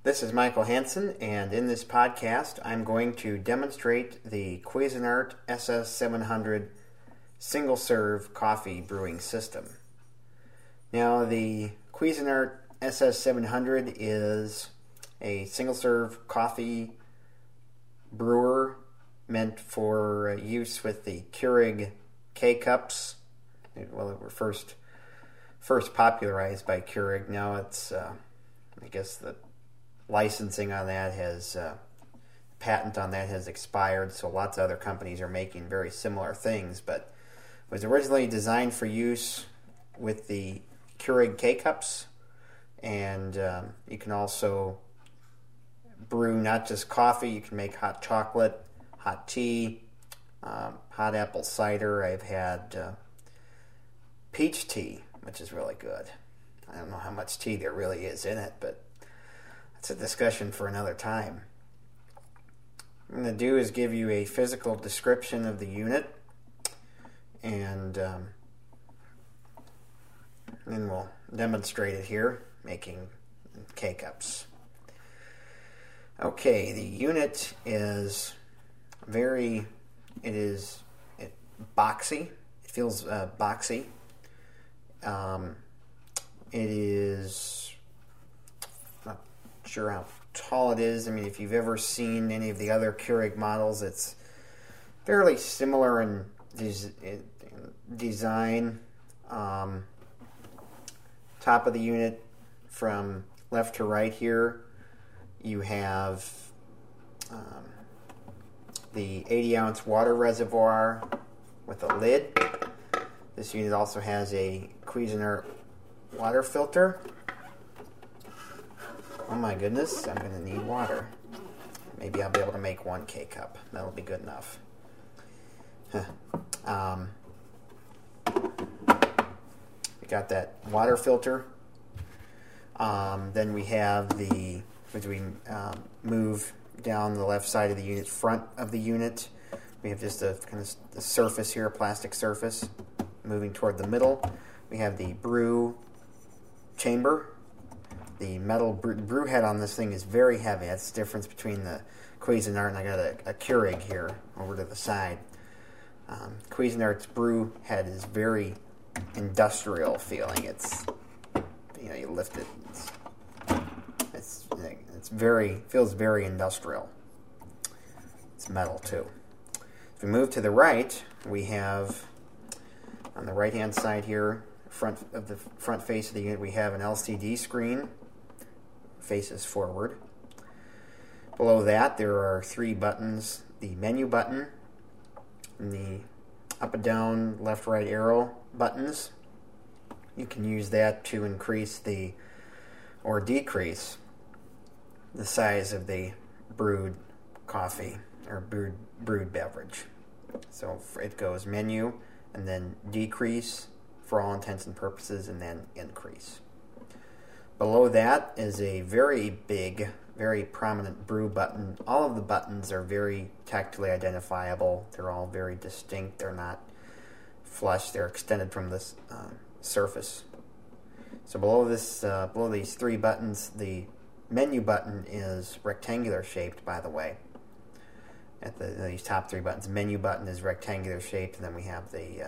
This is Michael Hansen, and in this podcast I'm going to demonstrate the Cuisinart SS700 single-serve coffee brewing system. Now, the Cuisinart SS700 is a single-serve coffee brewer meant for use with the Keurig K-Cups. Well, it was first popularized by Keurig. Now it's, I guess the licensing on that has, patent on that has expired, so lots of other companies are making very similar things, but it was originally designed for use with the Keurig K-Cups, and you can also brew not just coffee, you can make hot chocolate, hot tea, hot apple cider. I've had peach tea, which is really good. I don't know how much tea there really is in it, but it's a discussion for another time. What I'm going to do is give you a physical description of the unit, and then we'll demonstrate it here, making K-Cups. Okay, the unit is boxy. It feels boxy. It is not sure how tall it is. I mean, if you've ever seen any of the other Keurig models, it's fairly similar in design. Top of the unit, from left to right here, you have the 80-ounce water reservoir with a lid. This unit also has a Cuisinart water filter. Oh my goodness, I'm going to need water. Maybe I'll be able to make one K-Cup. That'll be good enough. We got that water filter. Then we have as we move down the left side of the unit, front of the unit, we have just a kind of the surface here, a plastic surface. Moving toward the middle, we have the brew chamber. The metal brew head on this thing is very heavy. That's the difference between the Cuisinart, and I got a Keurig here over to the side. Cuisinart's brew head is very industrial feeling. It's, you lift it. Feels very industrial. It's metal too. If we move to the right, we have on the right-hand side here, front face of the unit, we have an LCD screen. Faces forward. Below that, there are three buttons: the menu button, and the up and down, left, right arrow buttons. You can use that to increase or decrease the size of the brewed coffee or brewed beverage. So it goes menu and then decrease for all intents and purposes, and then increase. Below that is a very big, very prominent brew button. All of the buttons are very tactily identifiable. They're all very distinct. They're not flush. They're extended from this surface. So below these three buttons, the menu button is rectangular shaped, by the way. At these top three buttons, menu button is rectangular shaped, and then we have the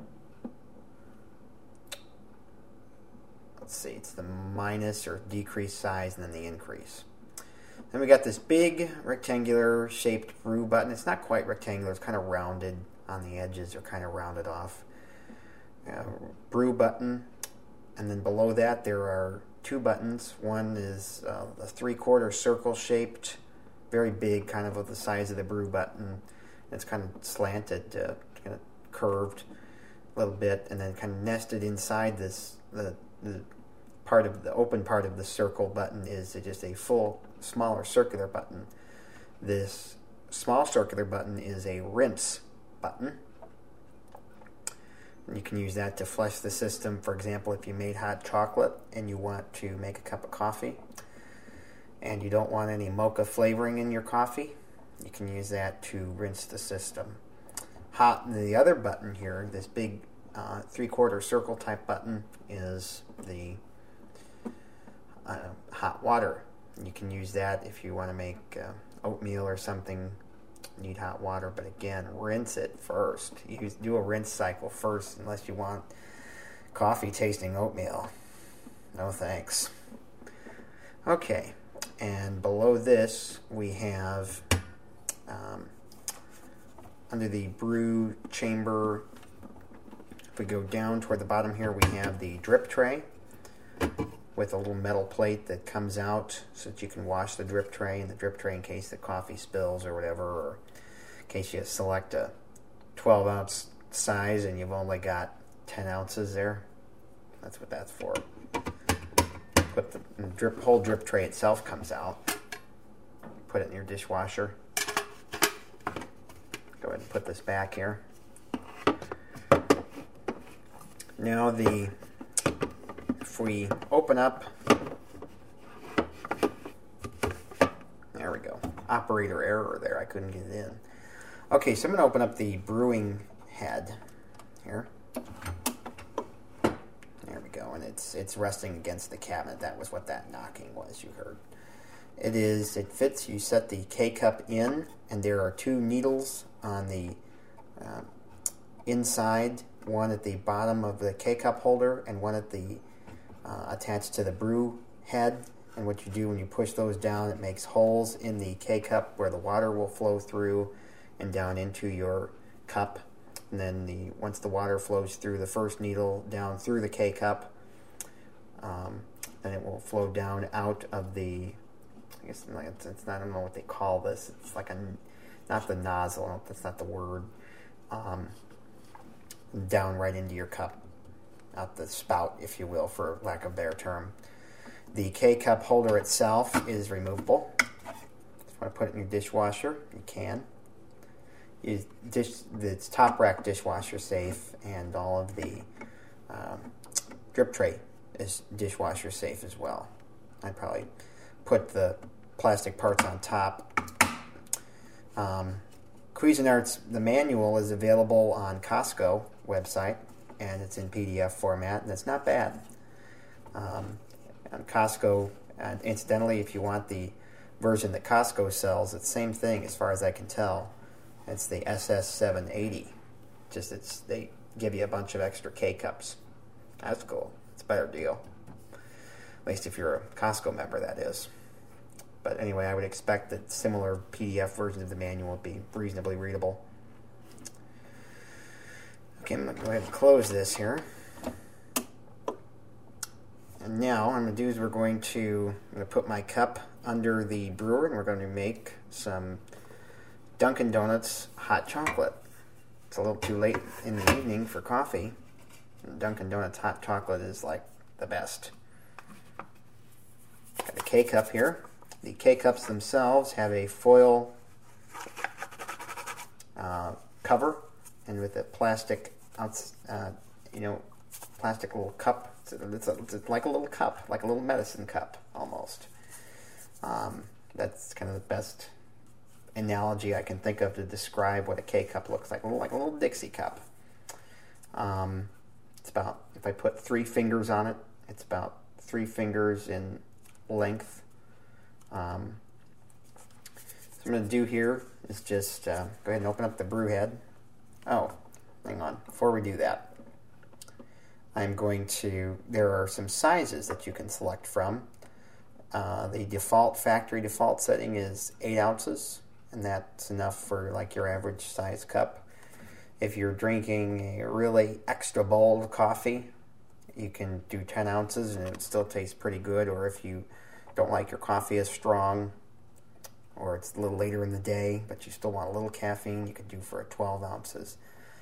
it's the minus or decrease size, and then the increase. Then we got this big rectangular shaped brew button. It's not quite rectangular, it's kind of rounded on the edges, or kind of rounded off. Brew button, and then below that there are two buttons. One is a 3/4 circle shaped, very big, kind of the size of the brew button. It's kind of slanted, kind of curved a little bit, and then kind of nested inside this, the open part of the circle button is just a full, smaller circular button. This small circular button is a rinse button. And you can use that to flush the system. For example, if you made hot chocolate and you want to make a cup of coffee and you don't want any mocha flavoring in your coffee, you can use that to rinse the system. The other button here, this big 3/4 circle type button, is the hot water You can use that if you want to make oatmeal or something. You need hot water, but again, rinse it first. Do a rinse cycle first, unless you want coffee tasting oatmeal. No thanks. Okay, and below this we have under the brew chamber, if we go down toward the bottom here, we have the drip tray with a little metal plate that comes out so that you can wash the drip tray, in case the coffee spills or whatever, or in case you select a 12-ounce size and you've only got 10 ounces there. That's what that's for. Put the whole drip tray itself comes out. Put it in your dishwasher. Go ahead and put this back here. Now if we open up, there we go. Operator error there. I couldn't get it in. Okay, so I'm going to open up the brewing head here. There we go, and it's resting against the cabinet. That was what that knocking was you heard. It fits. You set the K-cup in, and there are two needles on the inside, one at the bottom of the K-cup holder and one at the attached to the brew head. And what you do when you push those down, it makes holes in the K-cup where the water will flow through and down into your cup. And then once the water flows through the first needle down through the K-cup, then it will flow down out of the, I guess it's not, I don't know what they call this. It's like not the nozzle, that's not the word, down right into your cup, out the spout, if you will, for lack of a better term. The K-cup holder itself is removable. If you want to put it in your dishwasher, you can. It's top rack dishwasher safe, and all of the drip tray is dishwasher safe as well. I'd probably put the plastic parts on top. Cuisinart's, the manual is available on Costco website, and it's in PDF format, and it's not bad. On Costco, incidentally, if you want the version that Costco sells, it's the same thing as far as I can tell. It's the SS780. They give you a bunch of extra K-cups. That's cool. It's a better deal. At least if you're a Costco member, that is. But anyway, I would expect that similar PDF versions of the manual would be reasonably readable. Okay, I'm going to go ahead and close this here. And now what I'm going to do is I'm going to put my cup under the brewer, and we're going to make some Dunkin' Donuts hot chocolate. It's a little too late in the evening for coffee. And Dunkin' Donuts hot chocolate is like the best. Got the K-cup here. The K-cups themselves have a foil cover, and with a plastic, plastic little cup. It's like a little cup, like a little medicine cup almost. That's kind of the best analogy I can think of to describe what a K-cup looks like a little Dixie cup. It's about, if I put 3 fingers on it, it's about 3 fingers in length. So what I'm going to do here is just go ahead and open up the brew head. Oh, hang on. Before we do that, there are some sizes that you can select from. The factory default setting is 8 ounces, and that's enough for like your average size cup. If you're drinking a really extra bold coffee, you can do 10 ounces and it still tastes pretty good. Or if you don't like your coffee as strong, or it's a little later in the day, but you still want a little caffeine, you could do for 12 ounces.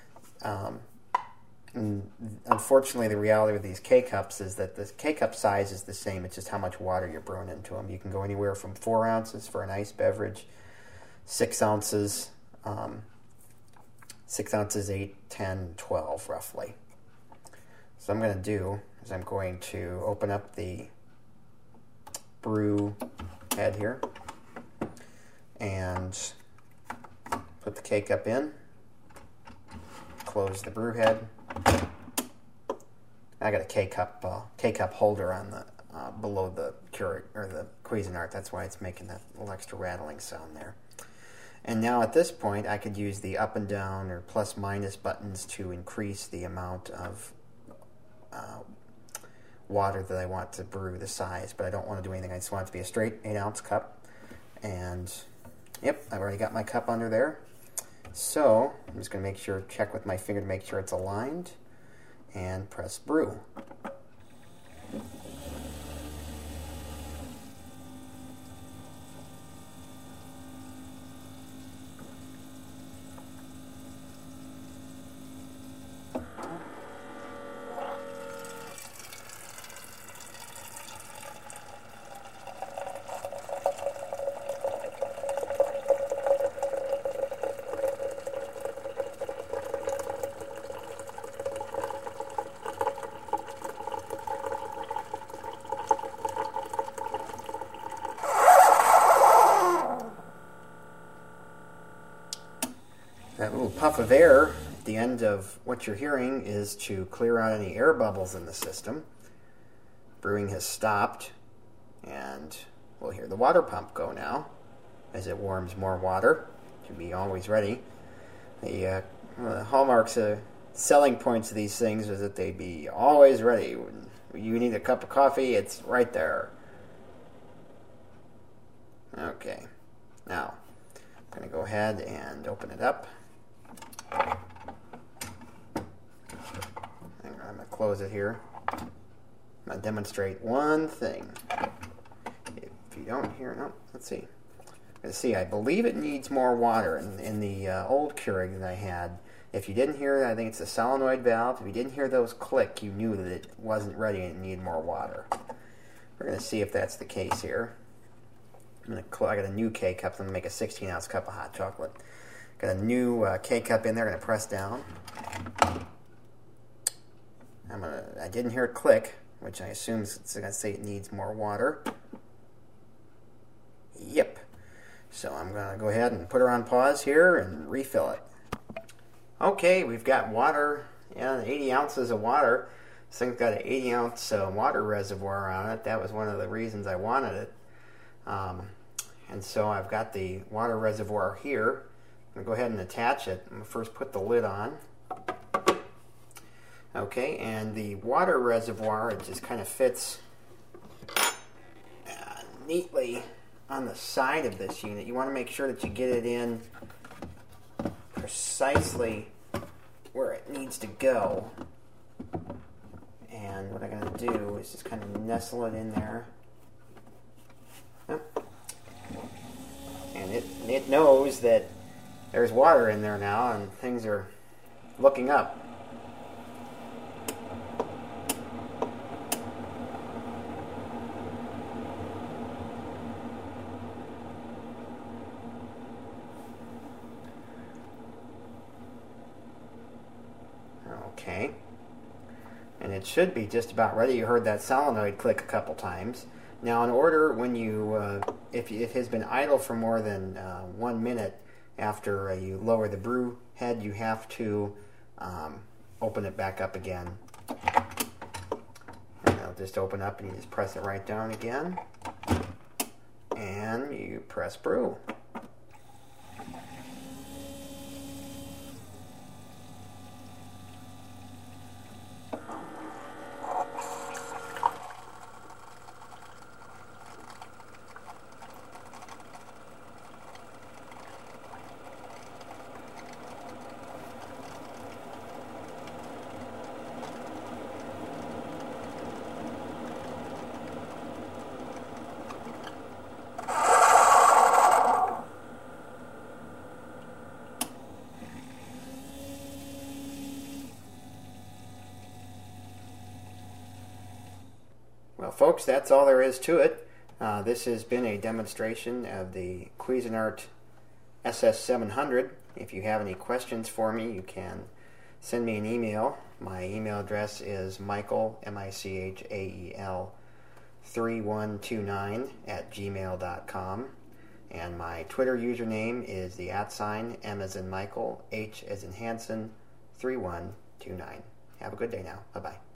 And unfortunately, the reality with these K-cups is that the K-cup size is the same. It's just how much water you're brewing into them. You can go anywhere from 4 ounces for an iced beverage, 6 ounces, 8, 10, 12 roughly. So I'm going to do is I'm going to open up the brew head here and put the K-cup in, close the brew head. I got a K-cup holder on the below the Keurig, or the Cuisinart. That's why it's making that little extra rattling sound there. And now at this point, I could use the up and down or plus minus buttons to increase the amount of water that I want to brew, the size, but I don't want to do anything. I just want it to be a straight 8-ounce cup. And yep, I've already got my cup under there. So I'm just going to check with my finger to make sure it's aligned, and press brew. That little puff of air at the end of what you're hearing is to clear out any air bubbles in the system. Brewing has stopped, and we'll hear the water pump go now as it warms more water to be always ready. The hallmarks, selling points of these things is that they be always ready. When you need a cup of coffee, it's right there. Okay, now I'm going to go ahead and open it up. I'm going to close it here. I'm going to demonstrate one thing. If you don't hear, no, let's see. Let's see, I believe it needs more water. In the old Keurig that I had, if you didn't hear, I think it's the solenoid valve, if you didn't hear those click, you knew that it wasn't ready and it needed more water. We're going to see if that's the case here. I got a new K-cup, so I'm going to make a 16-ounce cup of hot chocolate. Got a new K-cup in there, going to press down. I didn't hear it click, which I assume it's going to say it needs more water. Yep. So I'm going to go ahead and put her on pause here and refill it. Okay, we've got water, 80 ounces of water. This thing's got an 80-ounce water reservoir on it. That was one of the reasons I wanted it. And so I've got the water reservoir here. I'm going to go ahead and attach it. I'm going to first put the lid on. Okay, and the water reservoir, it just kind of fits neatly on the side of this unit. You want to make sure that you get it in precisely where it needs to go. And what I'm going to do is just kind of nestle it in there. Yep. And it knows that there's water in there now and things are looking up. Okay. And it should be just about ready. You heard that solenoid click a couple times. Now, in order, when you, if it has been idle for more than 1 minute after you lower the brew head, you have to open it back up again. And it'll just open up and you just press it right down again. And you press brew. Well, folks, that's all there is to it. This has been a demonstration of the Cuisinart SS700. If you have any questions for me, you can send me an email. My email address is Michael, M-I-C-H-A-E-L, 3129 at gmail.com. And my Twitter username is the @ M as in Michael, H as in Hanson, 3129. Have a good day now. Bye-bye.